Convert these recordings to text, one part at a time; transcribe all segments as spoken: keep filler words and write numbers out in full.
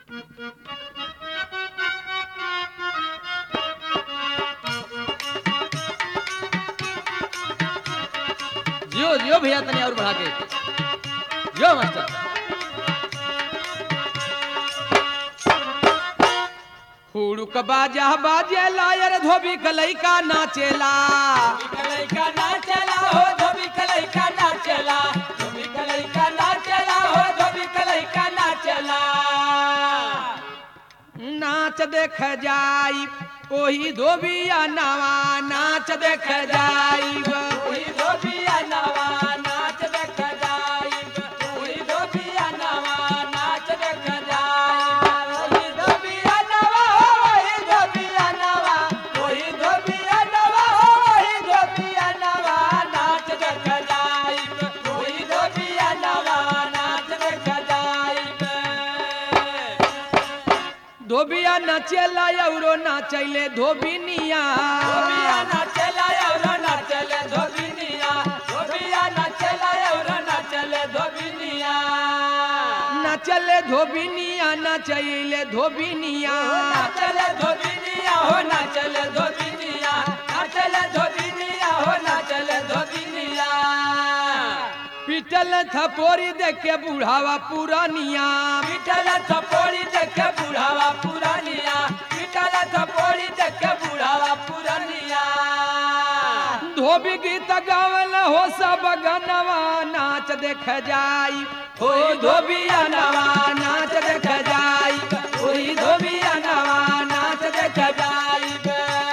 जियो जियो भैया तनी और बढ़ा के जियो मास्टर। हुड़ुक बाजा बाजेला यार धोबी कलैका नाचेला, कलैका नाचला हो धोबी कलैका नाचला, धोबी कलैका नाचला हो धोबी कलैका नाचला। नाच देख जाई ओही धोबिया नवा नाच देख जाई। ओही धोबिया नवा नाच देख जाइब, ओही धोबिया नवा नाच देख जाइब। ओही धोबिया नवा ओही धोबिया नवा, ओही धोबिया नवा ओही धोबिया नवा नाच देख जाइब, ओही धोबिया नवा नाच देख जाइब। धोबिया नाचेला औरो नाचैले धोबिनिया, धोबिया नाचला औरो नाचले धोबिनिया, धोबिया नाचला औरो नाचले धोबिनिया। नाचले धोबिनिया नाचैले धोबिनिया। नाचले धोबिनिया हो नाचले धोबिनिया, नाचले धोबिनिया हो नाचले धोबिनिया। पिटल थपोरी देखे बुढ़ावा पुरानिया, पिटल थपोड़ी देखे बुढ़ावा पुरानिया, पिटल थपोड़ी देखे बुढ़ावा पुरानिया। धोबी गीत गावल हो सब गनवा नाच देख जाई। हो धोबिया नवा नाच देख जाई, ओही धोबिया नवा नाच देख जाइब।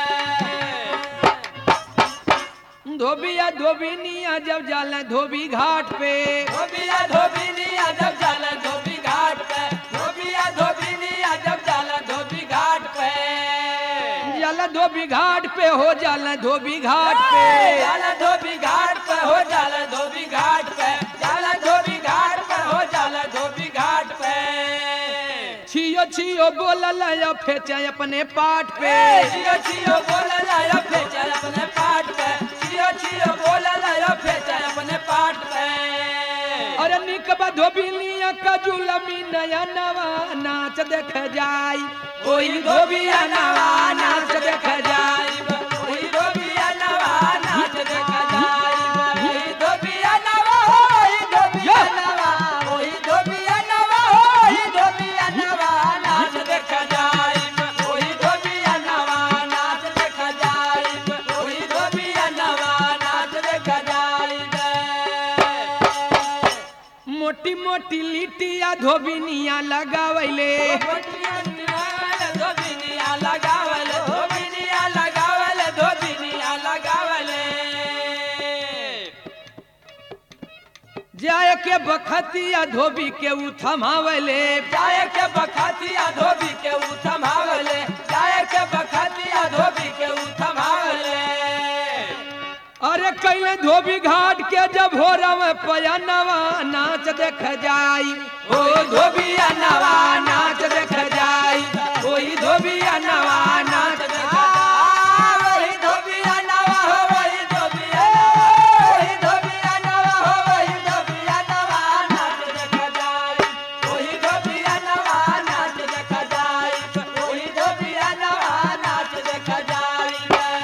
धोबिया धोबिनिया जब जाला धोबी घाट पे, धोबिया धोबिनिया जब जाला धोबी घाट पे, धोबिया धोबिनिया जब जाला धोबी घाट पे। जाला धोबी घाट पे हो जाला धोबी घाट पे। जाला धोबी घाट पे हो जाला धोबी घाट पे, जाला धोबी घाट पे हो जाला धोबी घाट पे। छियो छियो बोलल या फेचे अपने पाट पे। छियो छियो बोलला या फेंचा अपने पाट पे, छियो छियो बोलला या फेंचा अपने पाट पे। अरे निकबा धोबिनिया का जुलमी नया नवा नाच देख जाई। ओही धोबिया नवा नाच देख जाइब, ओही धोबिया नवा नाच देख जाइब। ओही धोबिया नवा ओही धोबिया नवा, ओही धोबिया नवा ओही धोबिया नवा नाच देख जाइब, ओही धोबिया नवा नाच देख जाइब, ओही धोबिया नवा नाच देख जाइब। मोटी मोटी लिटिया धोबिनिया लगावैले, धोबिनिया लगावल, धोबिनिया लगावल, धोबिनिया लगावल। जाय के बखतिया धोबी के उ थमावले। जाय के बखतिया धोबी के उ थमावले, जाय के बखतिया धोबी के उ थमावले। अरे कैले धोबी घाट के जब भोरव पयनवा नाच देख जाई। ओ धोबिया नवा नाच देख जाई, ओही धोबिया नवा नाच देख जाई। ओही धोबिया नवा हो वही धोबिया नवा, ओही धोबिया नवा हो वही धोबिया नवा नाच देख जाई, ओही धोबिया नवा नाच देख जाई, ओही धोबिया नवा नाच देख जाई।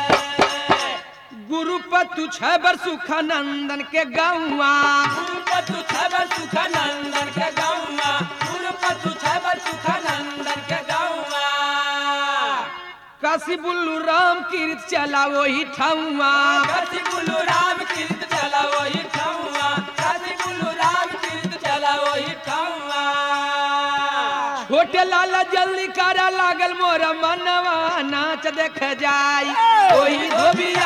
गुरुपतु छबर सुखानंदन के गौवा, गुरुपतु छबर सुखानंदन के गौवा, गुरुपतु छबर सुखानंदन के गौवा। काशी बुल्लू राम कीर्त चला वही ठौवा। काशी बुल्लू राम कीर्त चला वही ठौवा, काशी बुल्लू राम कीर्त चला वही ठौवा। छोटे लाला जल्दी करा लागल मोरा मनवा नाच देख जाई। ओही धोबिया